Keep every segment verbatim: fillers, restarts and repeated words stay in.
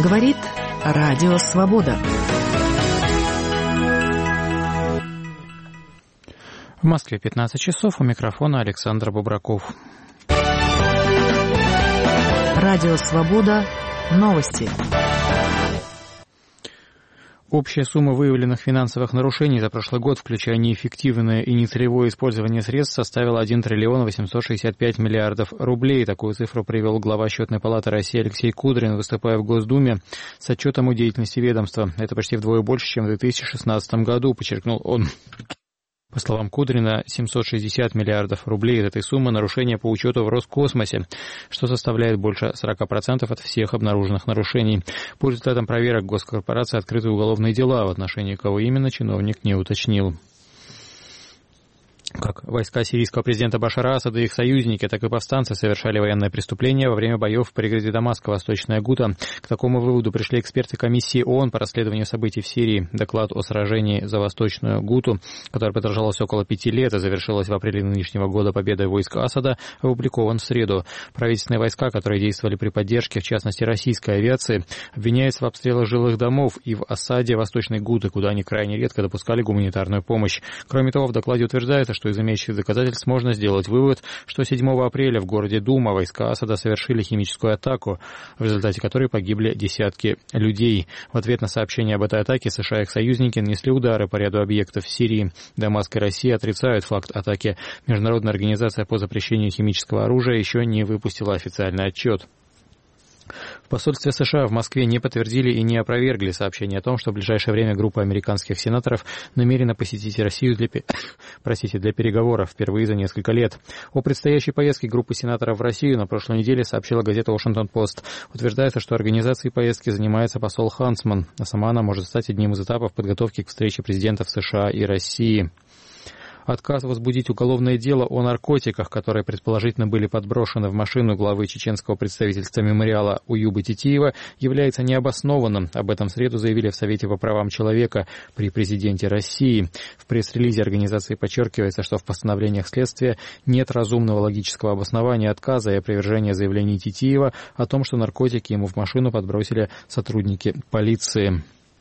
Говорит Радио Свобода. В Москве пятнадцать часов, у микрофона Александр Бубраков. Радио Свобода. Новости. Общая сумма выявленных финансовых нарушений за прошлый год, включая неэффективное и нецелевое использование средств, составила один триллион восемьсот шестьдесят пять миллиардов рублей. Такую цифру привел глава Счетной палаты России Алексей Кудрин, выступая в Госдуме с отчетом о деятельности ведомства. Это почти вдвое больше, чем в две тысячи шестнадцатом году, подчеркнул он. По словам Кудрина, семьсот шестьдесят миллиардов рублей от этой суммы нарушения по учету в Роскосмосе, что составляет больше сорок процентов от всех обнаруженных нарушений. По результатам проверок госкорпорации открыты уголовные дела, в отношении кого именно чиновник не уточнил. Как войска сирийского президента Башара Асада и их союзники, так и повстанцы совершали военное преступление во время боев в пригороде Дамаска, Восточная Гута. К такому выводу пришли эксперты комиссии ООН по расследованию событий в Сирии. Доклад о сражении за Восточную Гуту, которое продолжалось около пяти лет и завершилось в апреле нынешнего года победой войск Асада, опубликован в среду. Правительственные войска, которые действовали при поддержке, в частности, российской авиации, обвиняются в обстрелах жилых домов и в осаде Восточной Гуты, куда они крайне редко допускали гуманитарную помощь. Кроме того, в докладе утверждается, что из имеющих доказательств можно сделать вывод, что седьмого апреля в городе Дума войска Асада совершили химическую атаку, в результате которой погибли десятки людей. В ответ на сообщение об этой атаке США и их союзники нанесли удары по ряду объектов в Сирии. Дамаск и Россия отрицают факт атаки. Международная организация по запрещению химического оружия еще не выпустила официальный отчет. В посольстве США в Москве не подтвердили и не опровергли сообщение о том, что в ближайшее время группа американских сенаторов намерена посетить Россию для, простите, для переговоров впервые за несколько лет. О предстоящей поездке группы сенаторов в Россию на прошлой неделе сообщила газета «Вашингтон-Пост». Утверждается, что организацией поездки занимается посол Хансман, а сама она может стать одним из этапов подготовки к встрече президентов США и России. Отказ возбудить уголовное дело о наркотиках, которые предположительно были подброшены в машину главы чеченского представительства мемориала Уюба Титиева, является необоснованным. Об этом в среду заявили в Совете по правам человека при президенте России. В пресс-релизе организации подчеркивается, что в постановлениях следствия нет разумного логического обоснования отказа и опровержения заявлений Титиева о том, что наркотики ему в машину подбросили сотрудники полиции.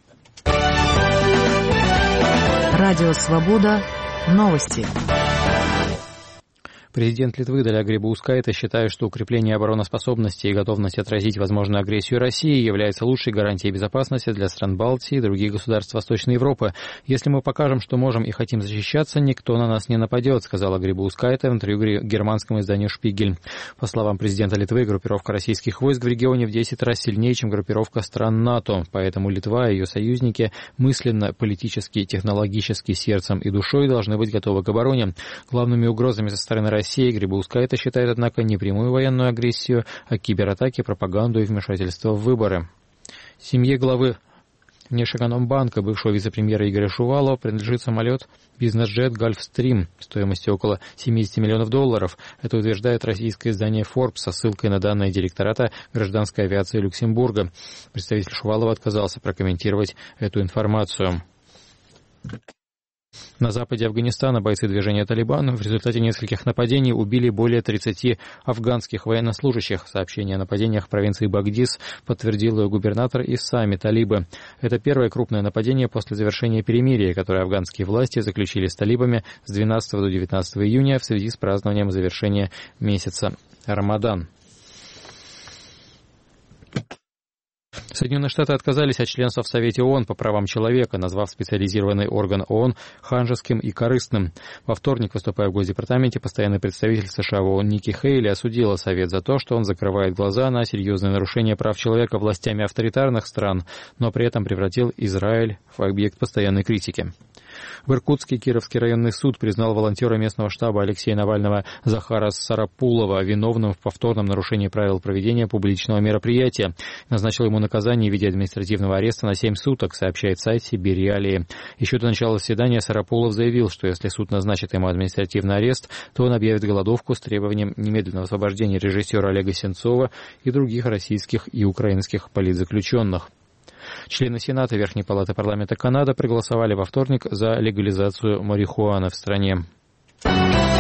Радио «Свобода». Новости. Президент Литвы Даля Грибаускайте считает, что укрепление обороноспособности и готовность отразить возможную агрессию России является лучшей гарантией безопасности для стран Балтии и других государств Восточной Европы. «Если мы покажем, что можем и хотим защищаться, никто на нас не нападет», сказала Грибаускайте в интервью германскому изданию «Шпигель». По словам президента Литвы, группировка российских войск в регионе в десять раз сильнее, чем группировка стран НАТО. Поэтому Литва и ее союзники мысленно, политически, технологически, сердцем и душой должны быть готовы к обороне. Главными угрозами со стороны России Россия Грибаускайте считает, однако, не прямую военную агрессию, а кибератаки, пропаганду и вмешательство в выборы. Семье главы Внешэкономбанка, бывшего вице-премьера Игоря Шувалова, принадлежит самолет бизнес-джет «Гольфстрим» стоимостью около семьдесят миллионов долларов. Это утверждает российское издание Forbes со ссылкой на данные директората гражданской авиации Люксембурга. Представитель Шувалова отказался прокомментировать эту информацию. На западе Афганистана бойцы движения «Талибан» в результате нескольких нападений убили более тридцати афганских военнослужащих. Сообщение о нападениях в провинции Багдис подтвердил губернатор и сами талибы. Это первое крупное нападение после завершения перемирия, которое афганские власти заключили с талибами с двенадцатого до девятнадцатого июня в связи с празднованием завершения месяца Рамадан. Соединенные Штаты отказались от членства в Совете ООН по правам человека, назвав специализированный орган ООН ханжеским и корыстным. Во вторник, выступая в Госдепартаменте, постоянный представитель США в ООН Ники Хейли осудила Совет за то, что он закрывает глаза на серьезные нарушения прав человека властями авторитарных стран, но при этом превратил Израиль в объект постоянной критики. В Иркутске Кировский районный суд признал волонтера местного штаба Алексея Навального Захара Сарапулова виновным в повторном нарушении правил проведения публичного мероприятия. Назначил ему наказание в виде административного ареста на семь суток, сообщает сайт Сибирь Реалии. Еще до начала заседания Сарапулов заявил, что если суд назначит ему административный арест, то он объявит голодовку с требованием немедленного освобождения режиссера Олега Сенцова и других российских и украинских политзаключенных. Члены Сената Верхней палаты парламента Канады проголосовали во вторник за легализацию марихуаны в стране.